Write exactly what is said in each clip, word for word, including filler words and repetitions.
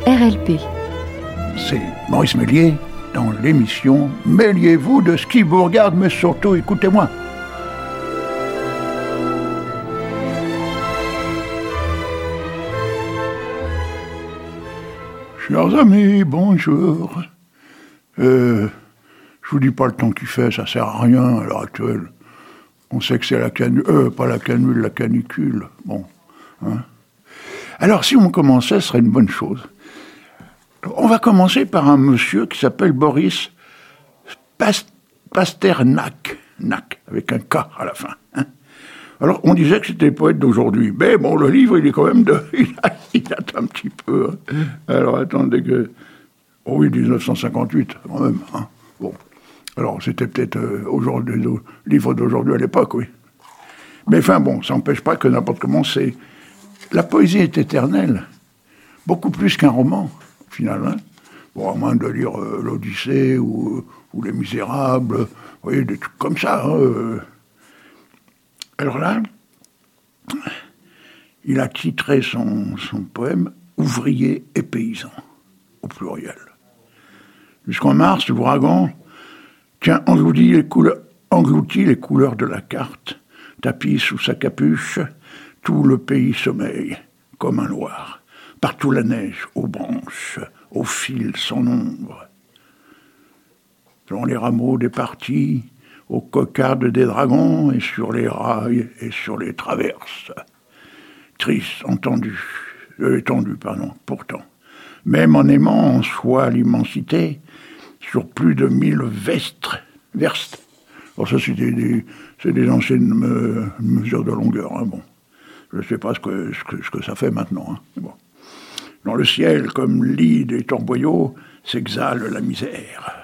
R L P. C'est Maurice Méliès dans l'émission « Mêliez-vous de ce qui vous regarde, mais surtout écoutez-moi ». Chers amis, bonjour. Euh, je vous dis pas le temps qu'il fait, ça sert à rien à l'heure actuelle. On sait que c'est la canule, euh, pas la canule, la canicule. Bon, hein. Alors, si on commençait, ce serait une bonne chose. On va commencer par un monsieur qui s'appelle Boris Pasternak, Nac, avec un K à la fin. Hein. Alors, on disait que c'était le poète d'aujourd'hui. Mais bon, le livre, il est quand même de... Il, a, il date un petit peu. Hein. Alors, attendez que... Oh oui, dix-neuf cent cinquante-huit, quand même. Hein. Bon. Alors, c'était peut-être euh, aujourd'hui, le livre d'aujourd'hui à l'époque, oui. Mais enfin, bon, ça n'empêche pas que n'importe comment, c'est... La poésie est éternelle. Beaucoup plus qu'un roman, au final. Hein. Bon, à moins de lire euh, l'Odyssée ou, ou Les Misérables, vous voyez, des trucs comme ça, hein, euh. Alors là, il a titré son, son poème « Ouvrier et paysan », au pluriel. Jusqu'en mars, l'ouragan tient englouti les, couleurs, englouti les couleurs de la carte, tapis sous sa capuche, tout le pays sommeille, comme un loir. Partout la neige, aux branches, aux fils sans nombre. Dans les rameaux des parties, aux cocardes des dragons, et sur les rails, et sur les traverses. Triste, entendu, euh, étendu, pardon, pourtant. Même en aimant en soi l'immensité, sur plus de mille vestres, verstes. Alors ça, c'est des, des, c'est des anciennes me, mesures de longueur, hein, bon. Je ne sais pas ce que, ce, que, ce que ça fait maintenant, hein, bon. Dans le ciel, comme lit des torboyaux, s'exhale la misère.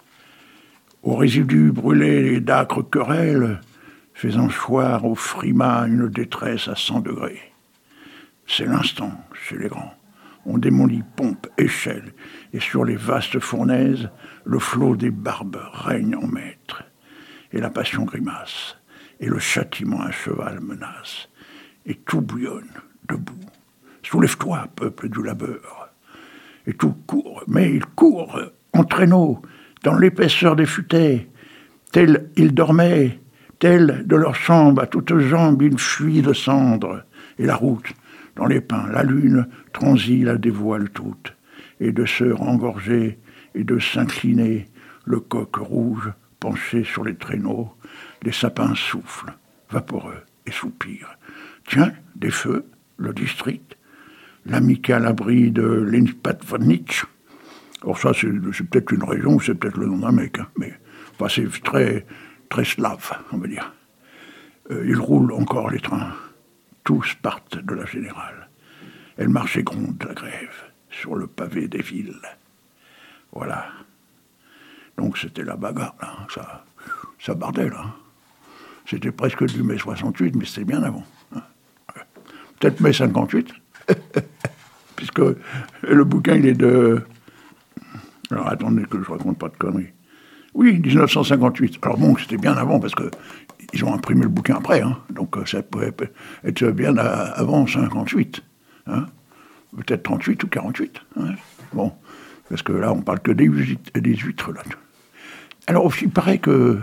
Aux résidus brûlés d'âcres querelles, faisant choir au frimas une détresse à cent degrés. C'est l'instant, chez les grands. On démolit pompes, échelles, et sur les vastes fournaises, le flot des barbes règne en maître. Et la passion grimace, et le châtiment à cheval menace. Et tout bouillonne, debout. Soulève-toi, peuple du labeur. Et tout court, mais il court en traîneau, dans l'épaisseur des futaies, tel ils dormaient, tel de leur chambre à toutes jambes une fuit de cendres, et la route, dans les pins, la lune, transit la dévoile toute, et de se rengorger et de s'incliner, le coq rouge penché sur les traîneaux, les sapins soufflent, vaporeux et soupirent. Tiens, des feux, le district, l'amical abri de Linspatvanitch. Alors ça, c'est, c'est peut-être une région, c'est peut-être le nom d'un mec, hein, mais enfin, c'est très, très slave, on va dire. Euh, ils roulent encore les trains. Tous partent de la générale. Elle marche et gronde la grève sur le pavé des villes. Voilà. Donc c'était la bagarre, là. Ça, ça bardait, là. C'était presque du mai soixante-huit, mais c'était bien avant. Hein. Peut-être mai cinquante-huit, puisque le bouquin, il est de... Alors, attendez que je ne raconte pas de conneries. Oui, dix-neuf cent cinquante-huit. Alors bon, c'était bien avant, parce que ils ont imprimé le bouquin après, hein. Donc ça pouvait être bien avant cinquante-huit. Hein. Peut-être trente-huit ou quarante-huit. Hein. Bon, parce que là, on parle que des huîtres, des huîtres là. Alors, il paraît que...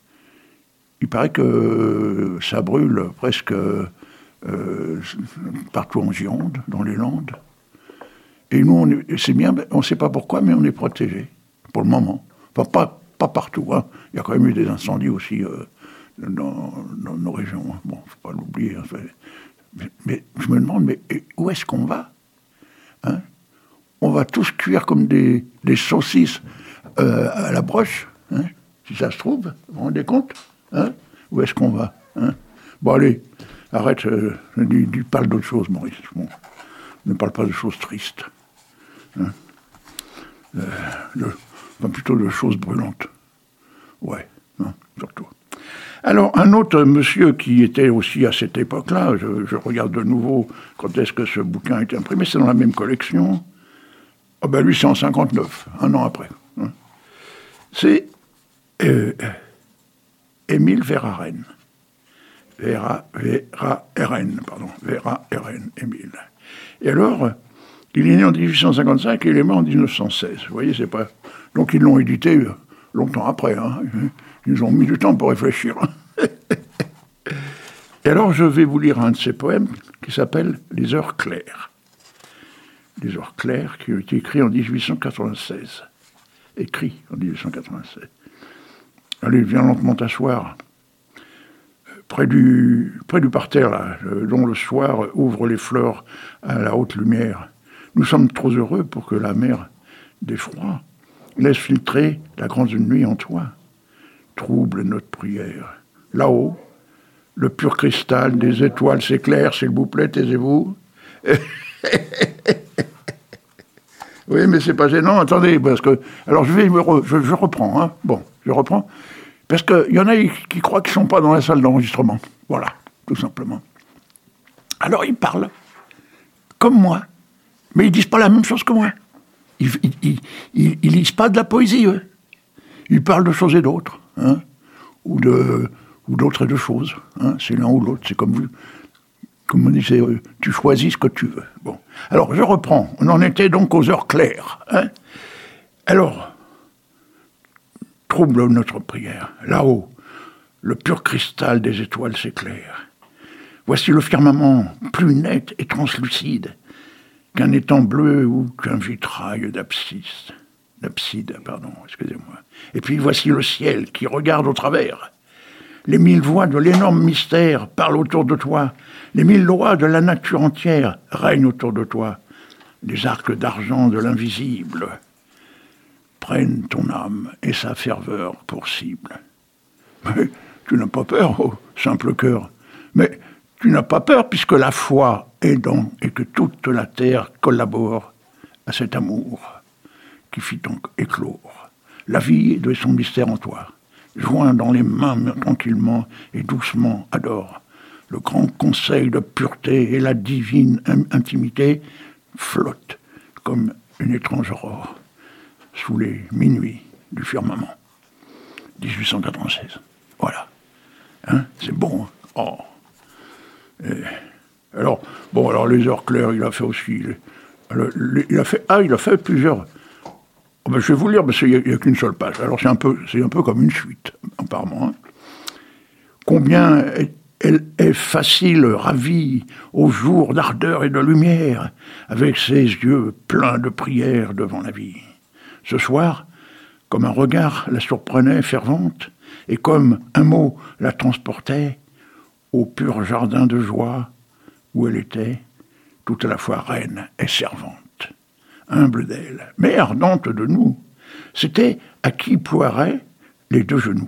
Il paraît que ça brûle presque euh, partout en Gironde, dans les Landes. Et nous, on est, c'est bien, on ne sait pas pourquoi, mais on est protégés, pour le moment. Enfin, pas, pas partout, hein. Il y a quand même eu des incendies aussi euh, dans, dans nos régions. Hein. Bon, il ne faut pas l'oublier. Hein. Mais, mais je me demande, mais où est-ce qu'on va, hein? On va tous cuire comme des, des saucisses euh, à la broche, hein, si ça se trouve, vous vous rendez compte, hein? Où est-ce qu'on va, hein? Bon, allez, arrête, euh, dis, dis, parle d'autre chose, Maurice. Bon, ne parle pas de choses tristes. Hein, euh, de, enfin, plutôt de choses brûlantes. Ouais, hein, surtout. Alors, un autre monsieur qui était aussi à cette époque-là, je, je regarde de nouveau quand est-ce que ce bouquin a été imprimé, c'est dans la même collection. Ah ben lui, c'est en cinquante-neuf, un an après. Hein. C'est euh, Émile Verhaeren. Vera, Vera Eren, pardon, Vera Eren, Émile. Et alors, Il est né en dix-huit cent cinquante-cinq et il est mort en mille neuf cent seize. Vous voyez, c'est pas... Donc ils l'ont édité longtemps après. Hein. Ils ont mis du temps pour réfléchir. Et alors, je vais vous lire un de ses poèmes qui s'appelle « Les heures claires ». Les heures claires, qui a été écrit en dix-huit cent quatre-vingt-seize. Écrit en dix-huit cent quatre-vingt-seize. Allez, viens lentement t'asseoir. Près du, près du parterre, là, dont le soir ouvre les fleurs à la haute lumière. Nous sommes trop heureux pour que la mer d'effroi laisse filtrer la grande nuit en toi. Trouble notre prière. Là-haut, le pur cristal des étoiles s'éclaire, s'il vous plaît, taisez-vous. Oui, mais c'est pas gênant, attendez, parce que... Alors, je vais me re, je, je reprends, hein. Bon, je reprends. Parce qu'il y en a qui croient qu'ils ne sont pas dans la salle d'enregistrement. Voilà, tout simplement. Alors, ils parlent, comme moi, mais ils disent pas la même chose que moi. Ils, ils, ils, ils, ils lisent pas de la poésie, eux. Ils parlent de choses et d'autres, hein, ou de... ou d'autres et de choses. Hein, c'est l'un ou l'autre, c'est comme vous. Comme on disait, euh, tu choisis ce que tu veux. Bon. Alors, je reprends. On en était donc aux heures claires. Hein. Alors, trouble notre prière. Là-haut, le pur cristal des étoiles s'éclaire. Voici le firmament plus net et translucide qu'un étang bleu ou qu'un vitrail d'abside. D'abside, pardon, excusez-moi. Et puis voici le ciel qui regarde au travers. Les mille voix de l'énorme mystère parlent autour de toi. Les mille lois de la nature entière règnent autour de toi. Les arcs d'argent de l'invisible prennent ton âme et sa ferveur pour cible. Mais tu n'as pas peur, ô simple cœur. Mais tu n'as pas peur puisque la foi est dans et que toute la terre collabore à cet amour qui fit donc éclore la vie de son mystère en toi. Joint dans les mains tranquillement et doucement adore. Le grand conseil de pureté et la divine intimité flottent comme une étrange aurore sous les minuits du firmament. dix-huit cent quatre-vingt-seize. Voilà. Hein, c'est bon. Oh. Et alors, bon, alors les heures claires, il a fait aussi... Alors, il a fait, ah, il a fait plusieurs... Oh ben, je vais vous lire, parce qu'il n'y a, a qu'une seule page. Alors c'est un peu, c'est un peu comme une suite, apparemment. Hein. Combien est, elle est facile, ravie, au jour d'ardeur et de lumière, avec ses yeux pleins de prières devant la vie. Ce soir, comme un regard la surprenait fervente, et comme un mot la transportait au pur jardin de joie où elle était, tout à la fois reine et servante. Humble d'elle, mais ardente de nous, c'était à qui ploieraient les deux genoux.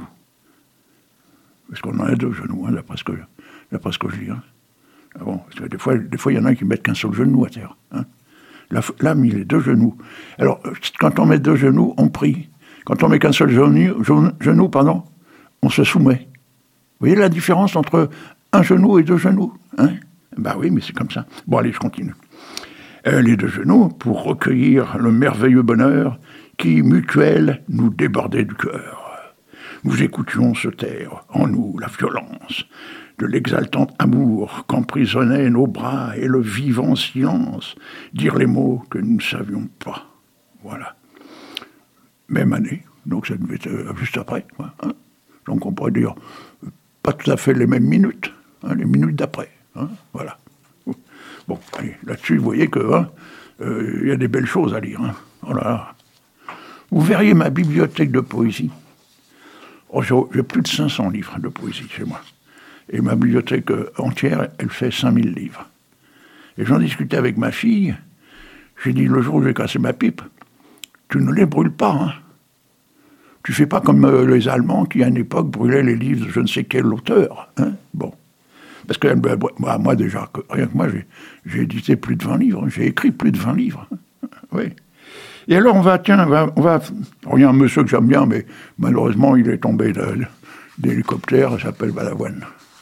Parce qu'on en a deux genoux, hein, d'après ce que, d'après ce que je dis. Hein. Ah bon, parce que des fois, des fois, il y en a qui mettent qu'un seul genou à terre. Hein. Là, là, mis les deux genoux. Alors, quand on met deux genoux, on prie. Quand on met qu'un seul genou, genou, pardon, on se soumet. Vous voyez la différence entre un genou et deux genoux, hein? Ben oui, mais c'est comme ça. Bon, allez, je continue. Les deux genoux pour recueillir le merveilleux bonheur qui, mutuel, nous débordait du cœur. Nous écoutions se taire en nous la violence de l'exaltant amour qu'emprisonnaient nos bras et le vivant silence, dire les mots que nous ne savions pas. Voilà. Même année, donc ça devait être juste après. Hein. Donc on pourrait dire, pas tout à fait les mêmes minutes, hein, les minutes d'après. Hein. Voilà. Bon, allez, là-dessus, vous voyez qu'il hein, euh, y a des belles choses à lire. Hein. Oh là là. Vous verriez ma bibliothèque de poésie. Oh, j'ai, j'ai plus de cinq cents livres de poésie chez moi. Et ma bibliothèque entière, elle fait cinq mille livres. Et j'en discutais avec ma fille. J'ai dit, le jour où j'ai cassé ma pipe, tu ne les brûles pas. Hein. Tu fais pas comme euh, les Allemands qui, à une époque, brûlaient les livres de je ne sais quel auteur. Hein. Bon. Parce que moi, moi déjà, rien que moi, j'ai, j'ai édité plus de vingt livres, j'ai écrit plus de vingt livres. Oui. Et alors, on va, tiens, on va, on va... Il y a un monsieur que j'aime bien, mais malheureusement, il est tombé de, d'hélicoptère, il s'appelle Balavoine.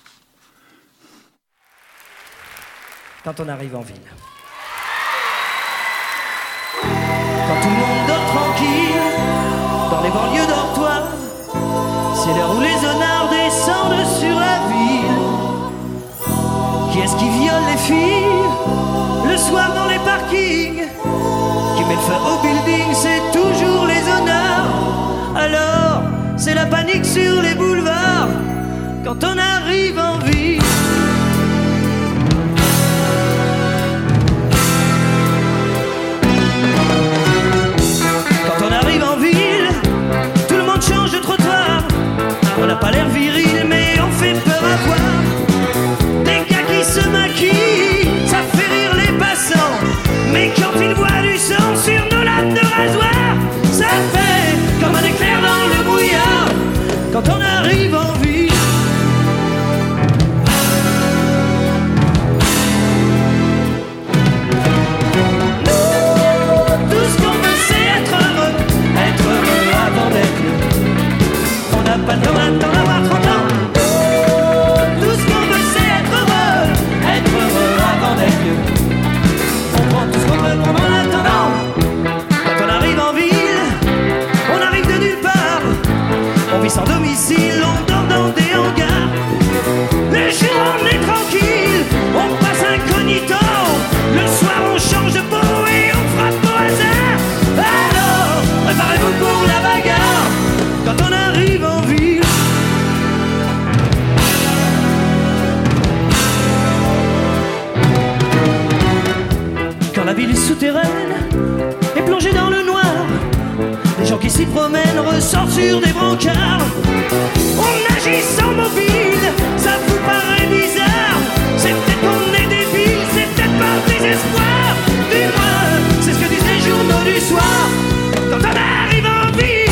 Quand on arrive en ville. Quand tout le monde dort tranquille, dans les banlieues dortoirs, c'est l'heure où les honnards descendent sur la ville. Qui est-ce qui viole les filles le soir dans les parkings? feu au building, c'est toujours les honneurs. Alors, c'est la panique sur les boulevards quand on arrive en ville. Quand on arrive en ville, tout le monde change de trottoir. On n'a pas l'air viril, mais on fait peur à voir. Des gars qui se maquillent, ça fait rire les passants. Mais quand ils voient du sang sur nos lames de rasoir, ça fait comme un éclair dans le brouillard quand on arrive en ville. Nous, tout ce qu'on veut c'est être heureux, être heureux avant d'être heureux. On n'a pas le temps d'avoir trente ans. Nous, tout ce qu'on veut c'est être heureux, être heureux avant d'être vieux. On prend tout ce qu'on veut pendant l'attendant. Quand on arrive en ville, on arrive de nulle part. On vit sans domicile, on dort dans des hangars. Les jours on est tranquille, on passe incognito. Le soir on change de peau et on frappe au hasard. Alors, préparez-vous pour la bagarre quand on arrive en ville. Quand la ville est souterraine et plongée dans le noir, les gens qui s'y promènent ressortent sur des brancards. On agit sans mobile, ça vous paraît bizarre. C'est peut-être qu'on est débile, c'est peut-être par désespoir. Du moins, c'est ce que disent les journaux du soir quand on arrive en ville.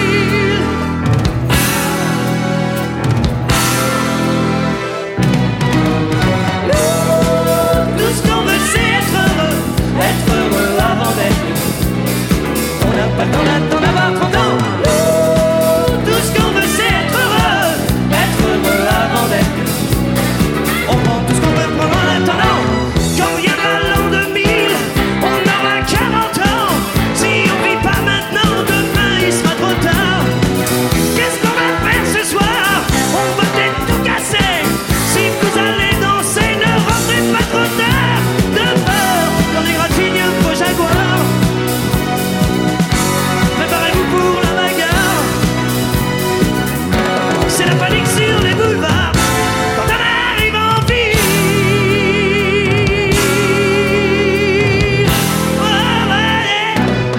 Nous, tout ce qu'on veut c'est être heureux, être heureux avant d'être heureux. On n'a pas le temps d'attendre d'avoir trente ans. Nous, tout ce qu'on veut c'est être heureux, être heureux avant d'être heureux. On prend tout ce qu'on veut prendre en attendant. Quand viendra l'an deux mille, on aura quarante ans. Si on vit pas maintenant, demain il sera trop tard. Qu'est-ce qu'on va faire ce soir? On va peut-être tout casser. Si vous allez danser, ne rentrez pas trop tard. De peur qu'on égratigne vos jaguars. Préparez-vous pour la bagarre. C'est la panique sur les boulevards quand on arrive en ville. Oh, ouais.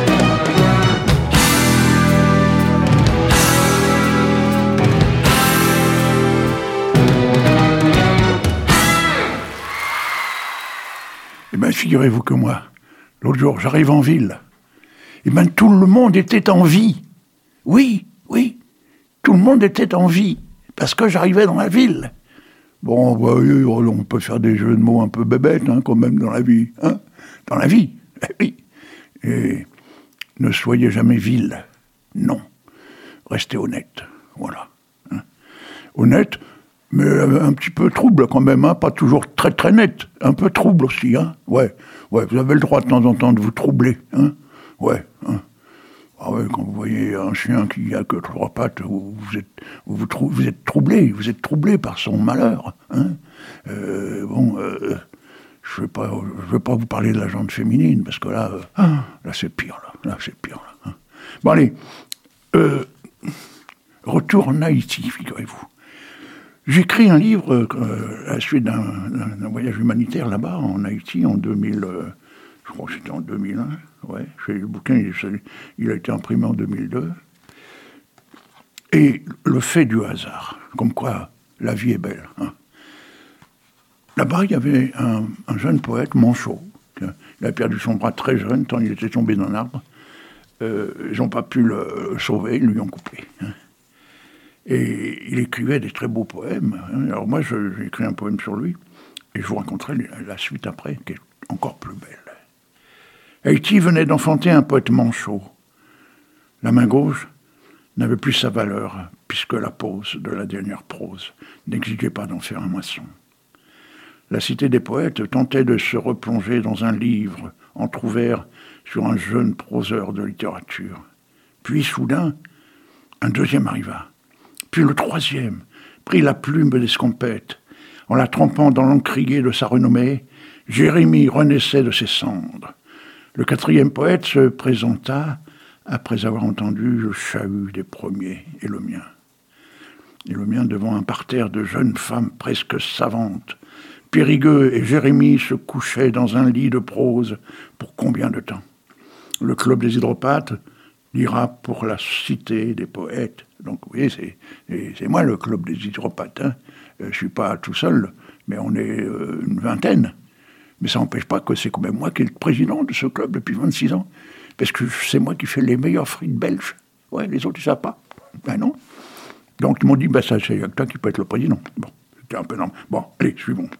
Eh bien, figurez-vous que moi, l'autre jour, j'arrive en ville. Eh bien, tout le monde était en vie. Oui, oui, tout le monde était en vie, parce que j'arrivais dans la ville. Bon, bah, oui, on peut faire des jeux de mots un peu bébêtes, hein, quand même, dans la vie. Hein, dans la vie, eh oui. Et ne soyez jamais vil. Non. Restez honnête. Voilà. Hein. Honnête, mais un petit peu trouble quand même, hein, pas toujours très très net. Un peu trouble aussi, hein. Ouais, ouais, vous avez le droit de temps en temps de vous troubler, hein. Ouais, hein. Ah ouais, quand vous voyez un chien qui a que trois pattes, vous, vous, êtes, vous, vous, trou- vous êtes troublé, vous êtes troublé par son malheur. Hein. Euh, bon, euh, je ne vais pas, je vais pas vous parler de la jante féminine, parce que là, euh, ah, là c'est pire, là, là c'est pire. Là, hein. Bon allez, euh, retour en Haïti, figurez-vous. J'écris un livre euh, à la suite d'un, d'un voyage humanitaire là-bas, en Haïti, en deux mille... Euh, je crois que c'était en deux mille un, ouais. Le bouquin, il, il a été imprimé en deux mille deux. Et le fait du hasard, comme quoi la vie est belle. Hein. Là-bas, il y avait un, un jeune poète, Manchot. Il a perdu son bras très jeune, tant il était tombé d'un arbre. Euh, ils n'ont pas pu le sauver, ils lui ont coupé. Hein. Et il écrivait des très beaux poèmes. Hein. Alors moi, je, j'ai écrit un poème sur lui, et je vous raconterai la suite après, qui est encore plus belle. Haïti venait d'enfanter un poète manchot. La main gauche n'avait plus sa valeur, puisque la pose de la dernière prose n'exigeait pas d'en faire un moisson. La cité des poètes tentait de se replonger dans un livre entrouvert sur un jeune proseur de littérature. Puis, soudain, un deuxième arriva. Puis le troisième prit la plume d'escompette. En la trempant dans l'encrier de sa renommée, Jérémie renaissait de ses cendres. Le quatrième poète se présenta après avoir entendu le chahut des premiers et le mien. Et le mien devant un parterre de jeunes femmes presque savantes. Périgueux et Jérémie se couchaient dans un lit de prose. Pour combien de temps? Le club des hydropathes lira pour la cité des poètes. Donc vous voyez, c'est, c'est moi le club des hydropathes. Hein. Je ne suis pas tout seul, mais on est euh, une vingtaine. Mais ça n'empêche pas que c'est quand même moi qui est le président de ce club depuis vingt-six ans. Parce que c'est moi qui fais les meilleures frites belges. Ouais, les autres, ils ne savent pas. Ben non. Donc ils m'ont dit, ben ça, c'est toi qui peux être le président. Bon, c'était un peu normal. Bon, allez, suivons.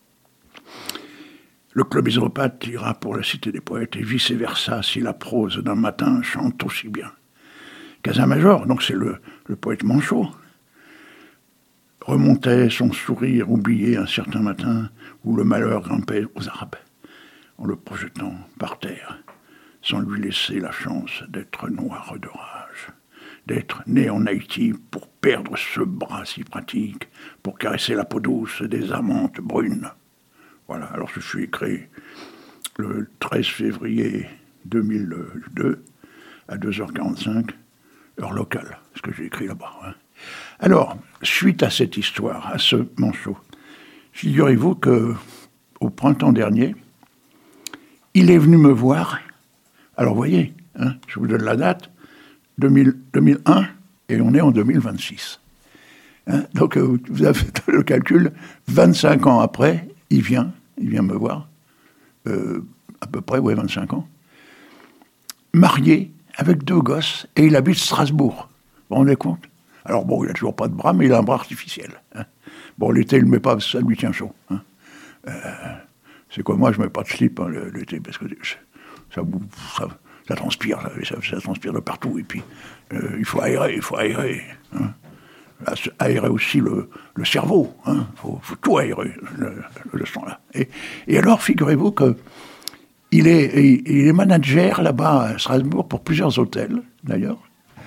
Le club des hydropathes ira pour la cité des poètes et vice-versa si la prose d'un matin chante aussi bien. Casamajor, donc c'est le, le poète manchot, remontait son sourire oublié un certain matin où le malheur grimpait aux arbres en le projetant par terre, sans lui laisser la chance d'être noir de rage, d'être né en Haïti pour perdre ce bras si pratique, pour caresser la peau douce des amantes brunes. Voilà, alors je suis écrit le treize février deux mille deux à deux heures quarante-cinq, heure locale, ce que j'ai écrit là-bas. Hein. Alors, suite à cette histoire, à ce manchot, figurez-vous qu'au printemps dernier, il est venu me voir. Alors, vous voyez, hein, je vous donne la date, deux mille, deux mille un, et on est en deux mille vingt-six. Hein, donc, vous avez fait le calcul, vingt-cinq ans après, il vient, il vient me voir, euh, à peu près, ouais, vingt-cinq ans, marié, avec deux gosses, et il habite Strasbourg. Vous vous rendez compte? Alors bon, il n'a toujours pas de bras, mais il a un bras artificiel. Hein. Bon, l'été, il ne met pas, ça lui tient chaud. Hein. Euh, c'est quoi, moi, je ne mets pas de slip hein, l'été, parce que ça, ça, ça transpire, ça, ça transpire de partout, et puis euh, il faut aérer, il faut aérer. Hein. Aérer aussi le, le cerveau, il hein. faut, faut tout aérer, le, le sang-là. Et, et alors, figurez-vous que il est, il est manager là-bas à Strasbourg pour plusieurs hôtels, d'ailleurs.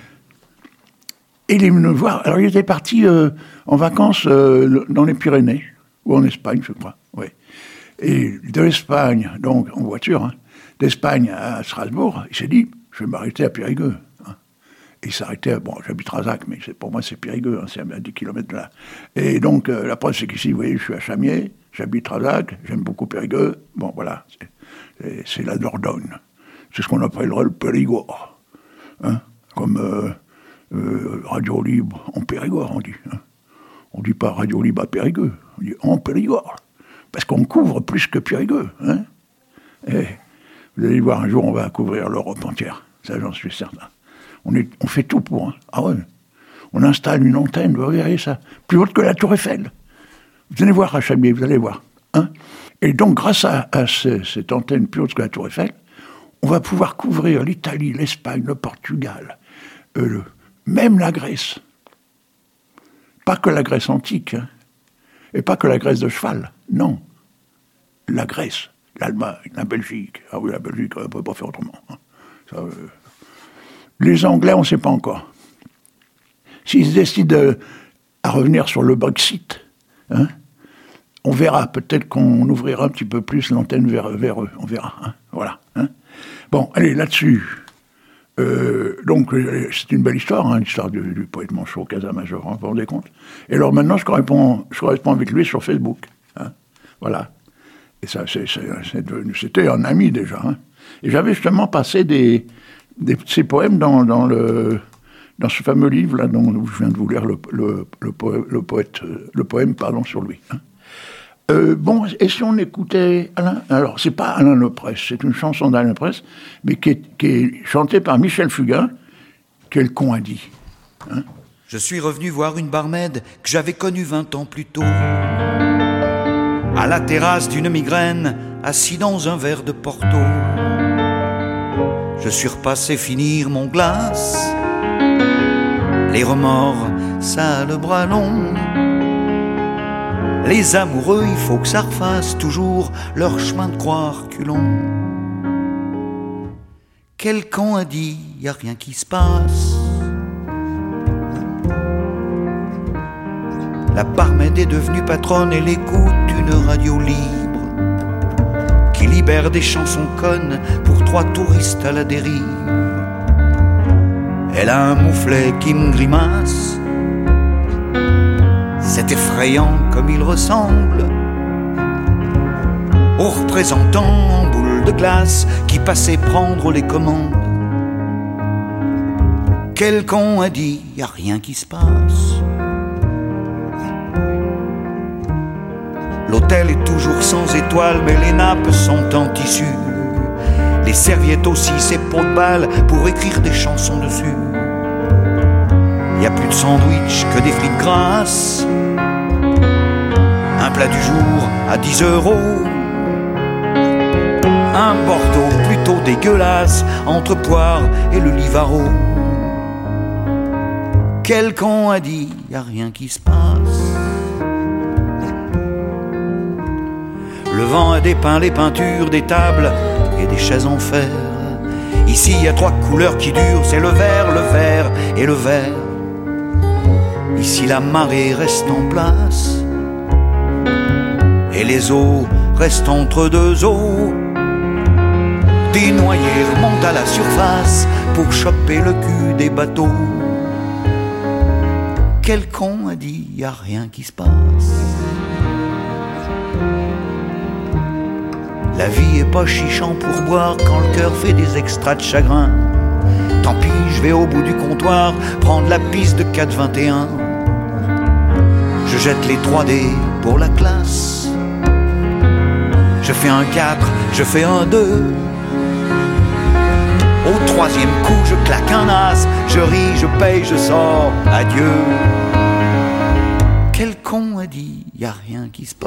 Et il est venu me voir. Alors, il était parti euh, en vacances euh, dans les Pyrénées, ou en Espagne, je crois. Oui. Et de l'Espagne, donc en voiture, hein, d'Espagne à Strasbourg, il s'est dit, je vais m'arrêter à Périgueux. Hein. Et il s'arrêtait, bon, j'habite Razac, mais c'est, pour moi, c'est Périgueux, hein, c'est à dix kilomètres de là. Et donc, euh, la preuve, c'est qu'ici, vous voyez, je suis à Chamiers, j'habite Razac, j'aime beaucoup Périgueux. Bon, voilà, c'est, c'est, c'est la Dordogne. C'est ce qu'on appellerait le Périgord. Hein, comme... Euh, Euh, radio libre en Périgord, on dit. Hein. On ne dit pas radio libre à Périgueux, on dit en Périgord. Parce qu'on couvre plus que Périgueux. Hein. Et vous allez voir, un jour, on va couvrir l'Europe entière. Ça, j'en suis certain. On, est, on fait tout pour. Hein. Ah ouais. On installe une antenne, vous regardez ça, plus haute que la Tour Eiffel. Vous allez voir à Chamiers, vous allez voir. Hein. Et donc, grâce à, à ce, cette antenne plus haute que la Tour Eiffel, on va pouvoir couvrir l'Italie, l'Espagne, le Portugal, euh, le même la Grèce. Pas que la Grèce antique, hein, et pas que la Grèce de cheval, non. La Grèce, l'Allemagne, la Belgique. Ah oui, la Belgique, on ne peut pas faire autrement. Hein. Ça, euh... Les Anglais, on ne sait pas encore. S'ils décident euh, à revenir sur le Brexit, hein, on verra. Peut-être qu'on ouvrira un petit peu plus l'antenne vers, vers eux. On verra. Hein, voilà. Hein. Bon, allez, là-dessus... Euh, donc, c'est une belle histoire, hein, l'histoire du, du poète manchot, Casamajor, hein, vous vous rendez compte? Et alors maintenant, je corresponds, je corresponds avec lui sur Facebook. Hein, voilà. Et ça, c'est, c'est, c'est devenu, c'était un ami déjà. Hein. Et j'avais justement passé des, des, ces poèmes dans, dans, le, dans ce fameux livre, là, dont je viens de vous lire le, le, le, poème, le, poète, le poème pardon, sur lui. Hein. Euh, bon, et si on écoutait Alain, alors c'est pas Alain Leprest, c'est une chanson d'Alain Leprest, mais qui est, qui est chantée par Michel Fugain, quel con a dit. Hein? Je suis revenu voir une barmaid que j'avais connue vingt ans plus tôt, à la terrasse d'une migraine, assis dans un verre de Porto. Je suis repassé finir mon glace, les remords, ça a le bras long. Les amoureux, il faut que ça refasse toujours leur chemin de croix reculons. Quel con a dit, y a rien qui se passe. La barmaid est devenue patronne, elle écoute une radio libre qui libère des chansons connes pour trois touristes à la dérive. Elle a un mouflet qui me grimace, c'est effrayant comme il ressemble au représentant en boule de glace qui passait prendre les commandes. Quel con a dit, y a rien qui se passe. L'hôtel est toujours sans étoiles, mais les nappes sont en tissu. Les serviettes aussi, c'est pots de balle pour écrire des chansons dessus. Y a plus de sandwich que des frites grasses. Un plat du jour à dix euros. Un Bordeaux plutôt dégueulasse entre poire et le Livaro. Quel con a dit, y a rien qui se passe. Le vent a dépeint les peintures des tables et des chaises en fer. Ici y a trois couleurs qui durent, c'est le vert, le vert et le vert. Ici la marée reste en place et les eaux restent entre deux eaux. Des noyés remontent à la surface pour choper le cul des bateaux. Quel con a dit, y a rien qui se passe. La vie est pas chichant pour boire quand le cœur fait des extras de chagrin. Tant pis, je vais au bout du comptoir prendre la piste de quatre vingt et un. Je jette les trois dés pour la classe. Je fais un quatre, je fais un deux. Au troisième coup, je claque un as. Je ris, je paye, je sors. Adieu. Quel con a dit, y a rien qui se passe.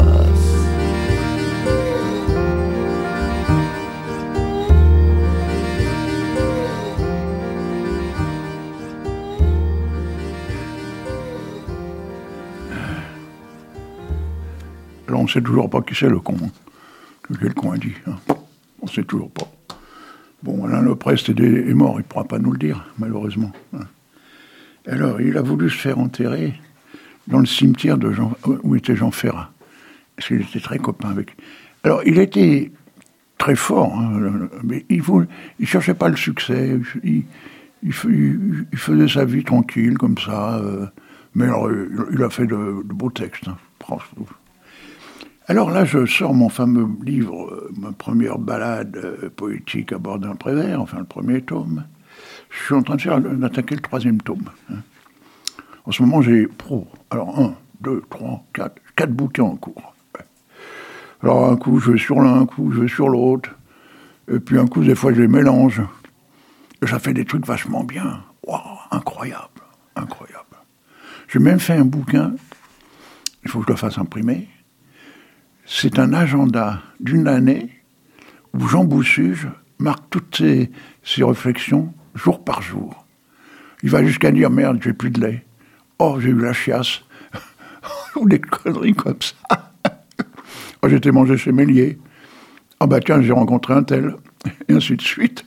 Alors on ne sait toujours pas qui c'est le con. Quel con a dit. Hein. On ne sait toujours pas. Bon, Alain Leprest est, est mort, il ne pourra pas nous le dire, malheureusement. Alors, il a voulu se faire enterrer dans le cimetière de Jean, où était Jean Ferrat, parce qu'il était très copain avec. Alors, il était très fort, hein, mais il ne cherchait pas le succès, il, il, il, il faisait sa vie tranquille, comme ça, euh, mais alors, il a fait de, de beaux textes, hein, franchement. Alors là, je sors mon fameux livre, euh, ma première balade euh, poétique à bord d'un Prévert, enfin le premier tome. Je suis en train de faire, d'attaquer le troisième tome. Hein. En ce moment, j'ai pro. Alors, un, deux, trois, quatre, quatre bouquins en cours. Ouais. Alors, un coup, je vais sur l'un, un coup, je vais sur l'autre. Et puis, un coup, des fois, je les mélange. Et ça fait des trucs vachement bien. Waouh, incroyable, incroyable. J'ai même fait un bouquin, il faut que je le fasse imprimer. C'est un agenda d'une année où Jean Boussuge marque toutes ses, ses réflexions jour par jour. Il va jusqu'à dire « Merde, j'ai plus de lait. Oh, j'ai eu la chiasse. » Ou des conneries comme ça. Oh, j'étais mangé chez Méliès. Ah oh, bah tiens, j'ai rencontré un tel. Et ainsi de suite.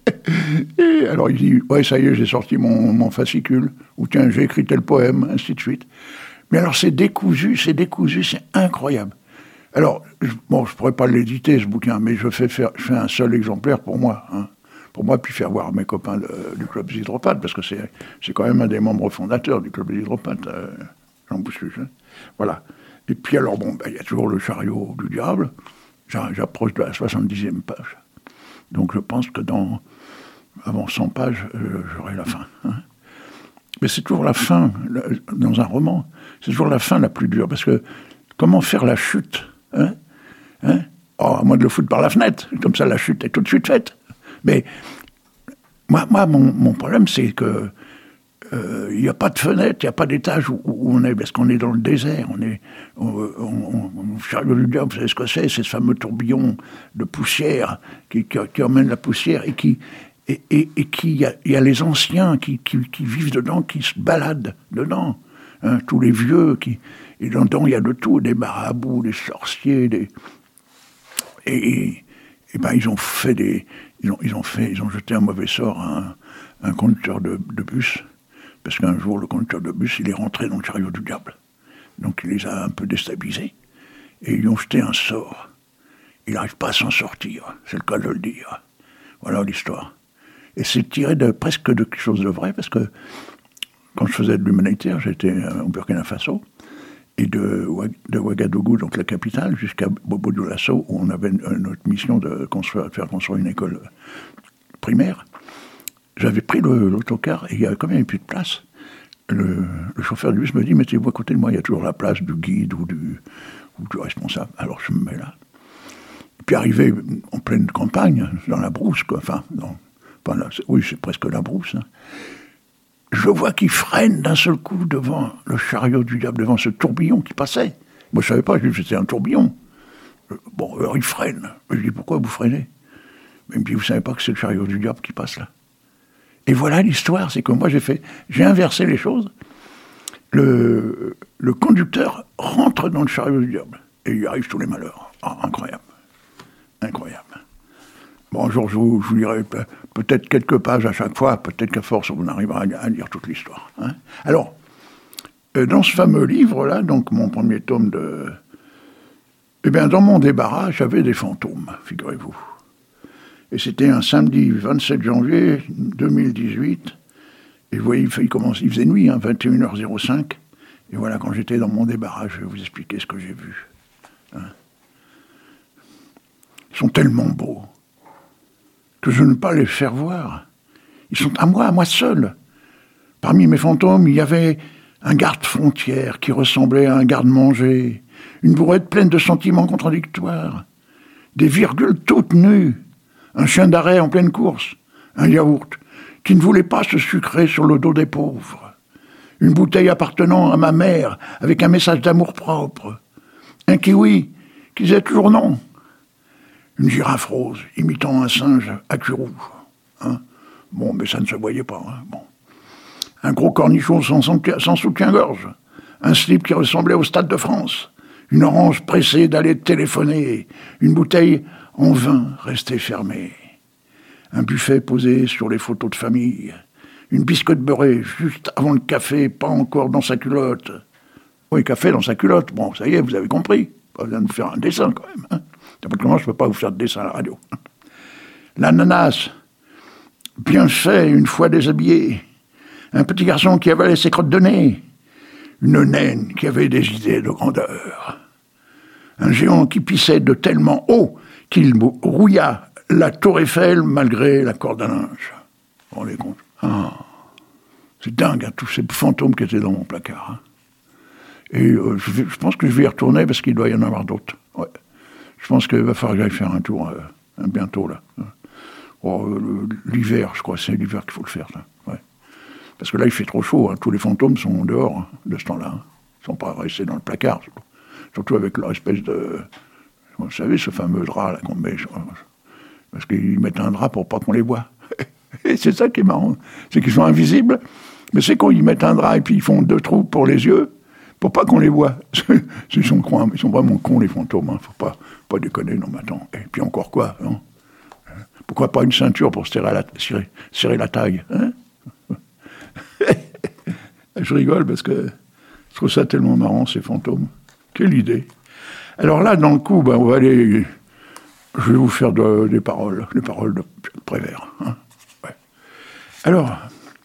Et alors il dit « Ouais, ça y est, j'ai sorti mon, mon fascicule. » Ou tiens, j'ai écrit tel poème, ainsi de suite. Mais alors c'est décousu, c'est décousu, c'est incroyable. Alors, je, bon, je ne pourrais pas l'éditer, ce bouquin, mais je fais, faire, je fais un seul exemplaire pour moi. Hein, pour moi, puis faire voir mes copains de, du Club des Hydropathes, parce que c'est, c'est quand même un des membres fondateurs du Club des Hydropathes, euh, Jean Boussuge. Hein, voilà. Et puis alors, bon, ben, y a toujours le chariot du diable. J'approche de la soixante-dixième page. Donc je pense que dans, avant cent pages, euh, j'aurai la fin. Hein. Mais c'est toujours la fin, le, dans un roman, c'est toujours la fin la plus dure, parce que comment faire la chute hein hein oh, à moins de le foutre par la fenêtre, comme ça la chute est tout de suite faite. Mais moi, moi mon, mon problème, c'est que il euh, n'y a pas de fenêtre, il n'y a pas d'étage où, où on est, parce qu'on est dans le désert. On est, on, on, on, chariot du diable, vous savez ce que c'est, c'est ce fameux tourbillon de poussière qui, qui, qui emmène la poussière et qui, et, et, et qui, il y a, y a les anciens qui, qui, qui vivent dedans, qui se baladent dedans, hein, tous les vieux qui, et dedans il y a de tout, des marabouts, des sorciers, des, et, et, et ben ils ont fait des, ils ont, ils ont fait, ils ont jeté un mauvais sort à un, un conducteur de, de bus. Parce qu'un jour, le conducteur de bus, il est rentré dans le chariot du diable. Donc il les a un peu déstabilisés. Et ils lui ont jeté un sort. il n'arrive pas à s'en sortir, c'est le cas de le dire. Voilà l'histoire. Et c'est tiré de, presque de quelque chose de vrai, parce que quand je faisais de l'humanitaire, j'étais au Burkina Faso, et de, de Ouagadougou, donc la capitale, jusqu'à Bobo-Dioulasso, où on avait notre mission de, construire, de faire construire une école primaire. J'avais pris le, l'autocar, et il y avait quand même plus de place. Le, le chauffeur du bus me dit, mettez-vous à côté de moi, il y a toujours la place du guide ou du, ou du responsable. Alors je me mets là. Puis arrivé en pleine campagne, dans la brousse, quoi, enfin, dans, enfin là, c'est, oui, c'est presque la brousse, hein. Je vois qu'il freine d'un seul coup devant le chariot du diable, devant ce tourbillon qui passait. Moi, je ne savais pas, je dis, c'était un tourbillon. Bon, alors il freine. Je dis, pourquoi vous freinez? Il me dit, vous ne savez pas que c'est le chariot du diable qui passe là? Et voilà l'histoire, c'est que moi, j'ai fait, j'ai inversé les choses. Le, le conducteur rentre dans le chariot du diable, et il arrive tous les malheurs. Ah, incroyable. Incroyable. Bon, un jour, je vous, je vous lirai peut-être quelques pages à chaque fois, peut-être qu'à force, on arrivera à lire toute l'histoire. Hein. Alors, euh, dans ce fameux livre-là, donc mon premier tome de... Eh bien, dans mon débarras, j'avais des fantômes, figurez-vous. Et c'était un samedi vingt-sept janvier deux mille dix-huit, et vous voyez, il, il, commence, il faisait nuit, hein, vingt et une heures zéro cinq, et voilà, quand j'étais dans mon débarras, je vais vous expliquer ce que j'ai vu. Hein. Ils sont tellement beaux que je ne peux pas les faire voir. Ils sont à moi, à moi seul. Parmi mes fantômes, il y avait un garde-frontière qui ressemblait à un garde-manger, une bourrette pleine de sentiments contradictoires, des virgules toutes nues, un chien d'arrêt en pleine course, un yaourt qui ne voulait pas se sucrer sur le dos des pauvres, une bouteille appartenant à ma mère avec un message d'amour-propre, un kiwi qui disait toujours non, une girafe rose imitant un singe à cul rouge. Hein. Bon, mais ça ne se voyait pas. Hein. Bon. Un gros cornichon sans, sans soutien-gorge, un slip qui ressemblait au Stade de France, une orange pressée d'aller téléphoner, une bouteille en vin restée fermée, un buffet posé sur les photos de famille, une biscotte beurrée juste avant le café, pas encore dans sa culotte. Oui, café dans sa culotte, bon, ça y est, vous avez compris. Pas besoin de vous faire un dessin quand même. Hein. Comment je ne peux pas vous faire de dessin à la radio. L'ananas, bien fait, une fois déshabillé. Un petit garçon qui avalait ses crottes de nez. Une naine qui avait des idées de grandeur. Un géant qui pissait de tellement haut qu'il rouilla la tour Eiffel malgré la corde à linge. Vous vous rendez compte? Ah, c'est dingue, hein, tous ces fantômes qui étaient dans mon placard. Hein. Et euh, je, vais, je pense que je vais y retourner parce qu'il doit y en avoir d'autres. Ouais. Je pense qu'il va falloir que j'aille faire un tour euh, bientôt, là. Oh, euh, l'hiver, je crois, c'est l'hiver qu'il faut le faire, ça. Ouais. Parce que là, il fait trop chaud. Hein. Tous les fantômes sont dehors hein, de ce temps-là. Hein. Ils ne sont pas restés dans le placard. Surtout avec leur espèce de... Vous savez, ce fameux drap là, qu'on met... Parce qu'ils mettent un drap pour pas qu'on les voit. Et c'est ça qui est marrant. C'est qu'ils sont invisibles, mais c'est quand ils mettent un drap et puis ils font deux trous pour les yeux, pour pas qu'on les voit. Ils sont, ils sont vraiment cons, les fantômes. Hein. Faut pas, pas déconner, non, mais attends. Et puis encore quoi, hein. Pourquoi pas une ceinture pour serrer la, serrer, serrer la taille, hein. Je rigole parce que je trouve ça tellement marrant, ces fantômes. Quelle idée. Alors là, dans le coup, ben, on va aller... Je vais vous faire de, des paroles, les paroles de Prévert. Hein. Ouais. Alors,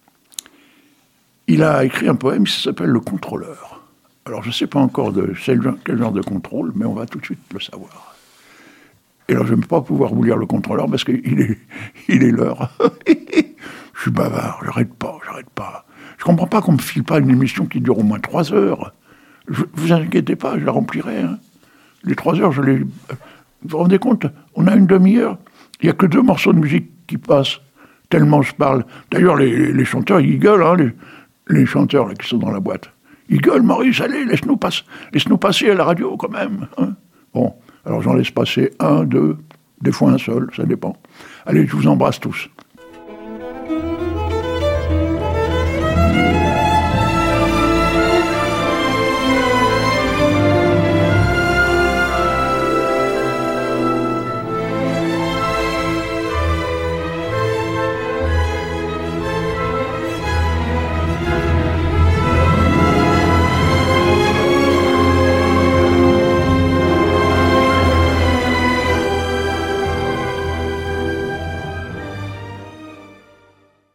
il a écrit un poème qui s'appelle « Le contrôleur ». Alors, je ne sais pas encore de quel, quel genre de contrôle, mais on va tout de suite le savoir. Et alors, je ne vais pas pouvoir vous lire Le contrôleur parce qu'il est, il est l'heure. Je suis bavard, j'arrête pas, j'arrête pas. Je comprends pas qu'on me file pas une émission qui dure au moins trois heures. Je, vous inquiétez pas, je la remplirai. Hein. Les trois heures, je les... Vous vous rendez compte? On a une demi-heure. Il n'y a que deux morceaux de musique qui passent, tellement je parle. D'ailleurs, les, les chanteurs, ils gueulent, hein, les, les chanteurs là, qui sont dans la boîte. Ils gueulent, Maurice, allez, laisse-nous passer, laisse-nous passer à la radio, quand même. Hein. Bon, alors j'en laisse passer un, deux, des fois un seul, ça dépend. Allez, je vous embrasse tous.